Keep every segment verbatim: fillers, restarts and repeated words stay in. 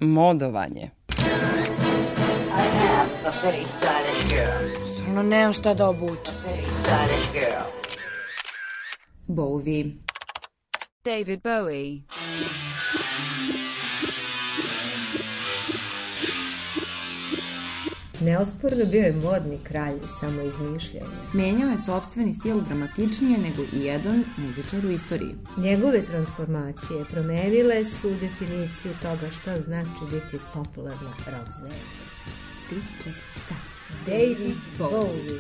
modovanje. Stvarno nemam šta da obučem. Bowie. David Bowie. Neosporno bio je modni kralj samoizmišljanja. Menjao je sopstveni stil dramatičnije nego i jedan muzičar u istoriji. Njegove transformacije promenile su definiciju toga šta znači biti popularna rock zvezda. Tri, četiri, sad. David Bowie.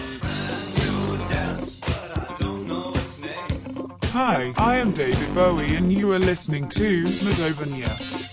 Hi, I am David Bowie and you are listening to Madovania.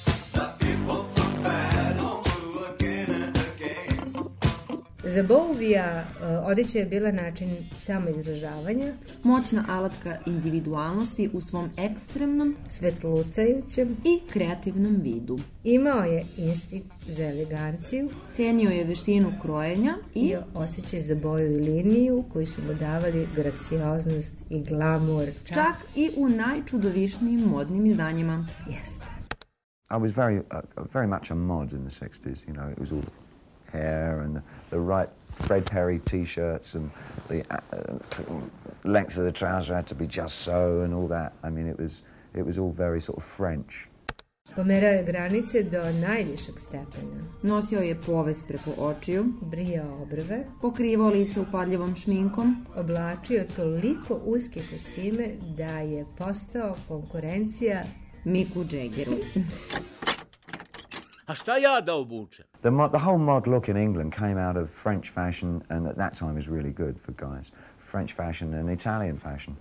Za Bowie-a odeća je bila način samoizražavanja, moćna alatka individualnosti u svom ekstremnom, svetlucajućem i kreativnom vidu. Imao je instinkt za eleganciju, cenio je veštinu krojenja i, i osjećaj za boju i liniju koji su mu davali gracioznost i glamur. Čak, čak i u najčudovišnijim modnim izdanjima. Jeste. I was very, uh, very much a mod in the sixties, you know, it was all hair and the, the right Fred Perry t-shirts and the uh, length of the trouser had to be just so and all that. I mean, it was it was all very sort of French. Pomerao je granice do najvišeg stepena. Nosio je poves preko očiju, brijao obrve, pokrivao lice upadljivom šminkom, oblačio toliko uske kostime da je postao konkurencija Micku Jaggeru. A šta ja da obučem? The, mod, the whole mod look in England came out of French fashion, and at that time was really good for guys. French fashion and Italian fashion.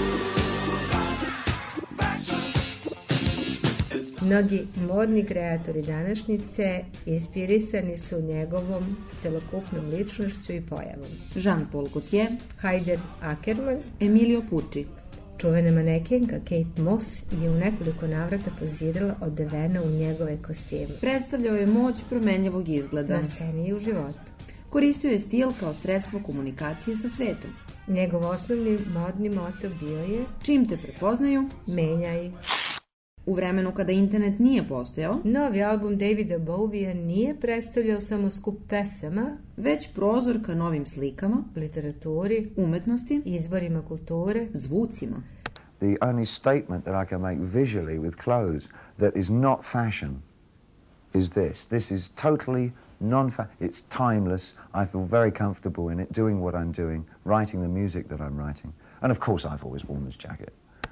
Mnogi modni kreatori današnjice inspirisani su njegovom celokupnom ličnošću i pojavom. Jean-Paul Gaultier, Haider Ackermann, Emilio Pucci. Čuvena manekenka Kate Moss je u nekoliko navrata pozirala odevena u njegove kostime. Predstavljao je moć promenljivog izgleda na sceni i u životu. Koristio je stil kao sredstvo komunikacije sa svetom. Njegov osnovni modni moto bio je: čim te prepoznaju, menjaj. U vremenu kada internet nije postojao, novi album Davida Bowie-a nije predstavljao samo skup pesama, već prozor ka novim slikama, literaturi, umetnosti, izvorima kulture, zvucima. The only statement that I can make visually with clothes that is not fashion is this. This is totally non-fashion. It's timeless. I feel very comfortable in it, doing what I'm doing, writing the music that I'm writing. And of course I've always worn this jacket.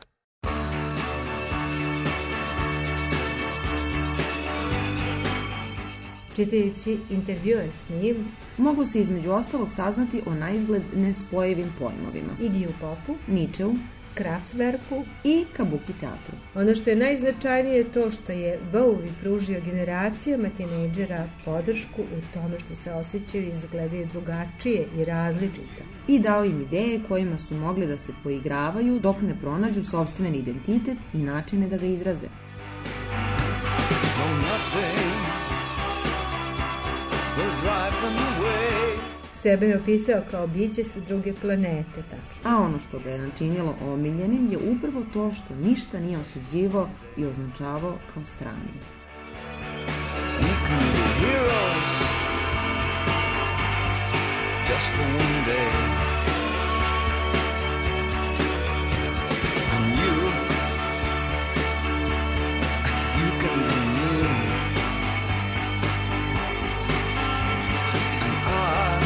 Čitajući intervjue s njim, moglo se između ostalog saznati o naizgled nespojivim pojmovima. Iggy Popu, Nietzscheu, Kraftwerku i Kabuki teatru. Ono što je najznačajnije je to što je Bowie pružio generacijama tinejdžera podršku u tome što se osjećaju i izgledaju drugačije i različito. I dao im ideje kojima su mogli da se poigravaju dok ne pronađu sopstveni identitet i načine da ga izraze. Sebe je opisao kao biće sa druge planete, tačno. A ono što ga je načinilo omiljenim je upravo to što ništa nije osuđivao i označavao kao strani. Just for one day. And you, you can be new. And I,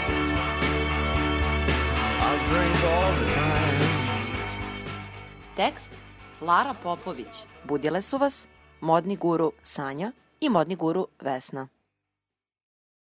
I'll drink all the time. Tekst Lara Popović. Budile su vas modni guru Sanja i modni guru Vesna.